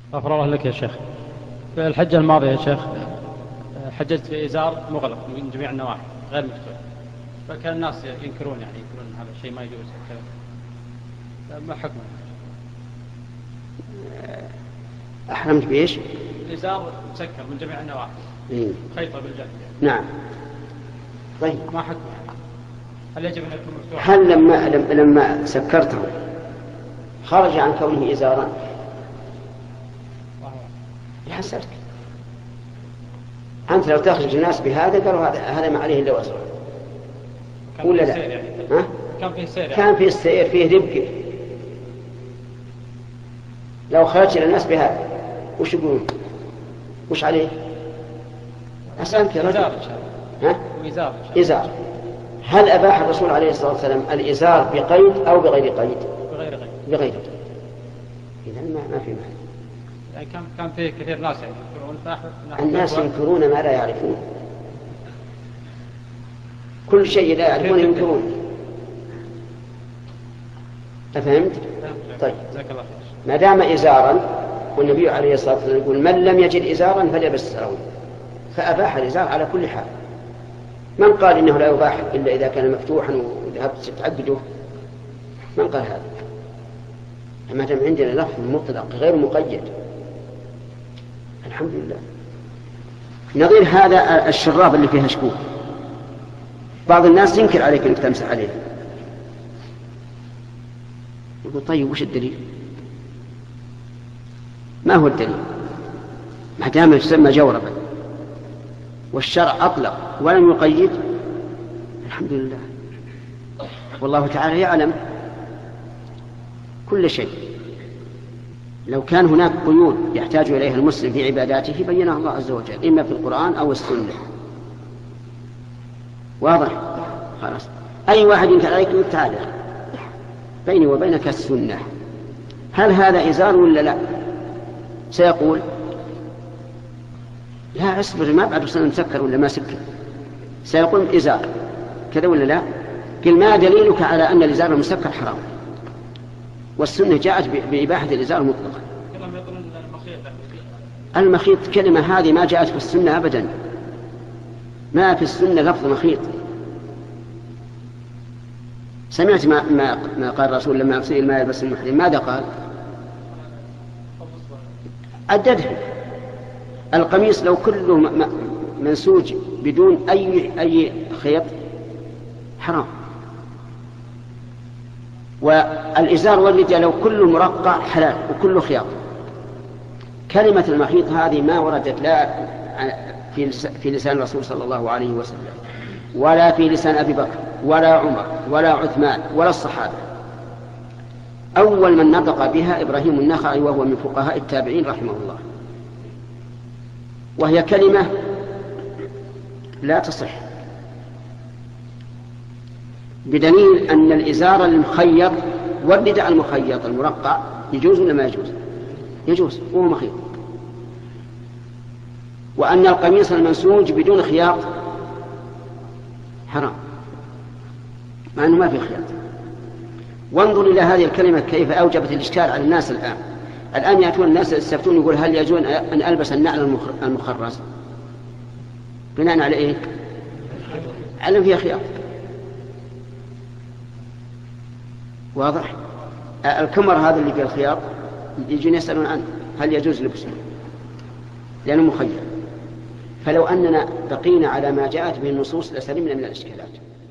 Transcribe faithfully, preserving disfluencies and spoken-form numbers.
غفر الله لك يا شيخ. في الحجة الماضية يا شيخ حججت في إزار مغلق من جميع النواحي غير مفتوح، فكان الناس ينكرون يعني يقولون هذا الشيء ما يجوز. ما حكمه؟ أحرمت بإيش؟ الإزار مسكر من جميع النواحي. إيه؟ خيطة بالجلد. نعم. طيب ما حكمه؟ هل يجب أن يكون مفتوح؟ هل لما لما سكرته خرج عن كونه إزارا؟ يحسرك أنت لو تخرج الناس بهذا قالوا هذا هذا ما عليه إلا وزره ولا لا؟ يعني. ها؟ كان فيه سير يعني. كان فيه السير فيه ربك. لو خرج الناس بهذا وش يقولون؟ وش عليه؟ أسألك يا رجل. ها؟ وإزار. إزار. هل أباح الرسول عليه الصلاة والسلام الإزار بقيد أو بغير قيد؟ بغير قيد. بغير قيد. إذن ما ما في معنى. يعني كان كان فيه كثير ناس يعني ينكرون. الناس ينكرون ما لا يعرفون. كل شيء لا يعرفون ينكرون. أفهمت؟ طيب. ما دام إزارا والنبي عليه الصلاة والسلام يقول من لم يجد إزارا فليلبس سراويل، فأباح الإزار على كل حال. من قال إنه لا يباح إلا إذا كان مفتوحا وذهبت تعبده؟ من قال هذا؟ ما دام عندنا لفظ مطلق غير مقيد الحمد لله. نظير هذا الشراب اللي فيها شكوك، بعض الناس ينكر عليك أنك تمسح عليه، يقول طيب وش الدليل؟ ما هو الدليل؟ ما دام يسمى جوربا والشرع أطلق ولم يقيد الحمد لله. والله تعالى يعلم كل شيء. لو كان هناك قيود يحتاج إليها المسلم في عباداته بينها الله عز وجل إما في القرآن أو السنة. واضح؟ خلاص. أي واحد ينكر عليك تعالى بيني وبينك السنة، هل هذا إزار ولا لا؟ سيقول لا أصبر ما بعد سنة مسكر ولا ما سكر، سيقول إزار كذا ولا لا؟ قل ما دليلك على أن الإزار المسكر حرام؟ والسنة جاءت بإباحة الإزار مطلقا. المخيط كلمة هذه ما جاءت في السنة أبدا، ما في السنة لفظ مخيط. سمعت ما, ما, ما قال الرسول لما أغسل ما يلبس المحرم ماذا قال؟ عددها. القميص لو كله منسوج بدون أي, أي خيط حرام، والإزار والرداء لو كله مرقع حلال وكله خياط. كلمة المخيط هذه ما وردت لا في لسان الرسول صلى الله عليه وسلم ولا في لسان أبي بكر ولا عمر ولا عثمان ولا الصحابة. أول من نطق بها إبراهيم النخعي وهو من فقهاء التابعين رحمه الله، وهي كلمة لا تصح، بدليل أن الإزار المخيط والرداء المخيط المرقع يجوز ولا ما يجوز؟ يجوز وهو مخيط. وأن القميص المنسوج بدون خياط حرام مع أنه ما في خياط. وانظر إلى هذه الكلمة كيف أوجبت الإشكال على الناس الآن. الآن يأتون الناس يستفتون يقول هل يجوز أن ألبس النعل المخرز بناء على إيه؟ علم فيها خياط. واضح؟ الكمر هذا اللي فيه الخياط يجون يسألون عنه هل يجوز لبسه لأنه مخير. فلو أننا بقينا على ما جاءت به النصوص لسلمنا من الإشكالات.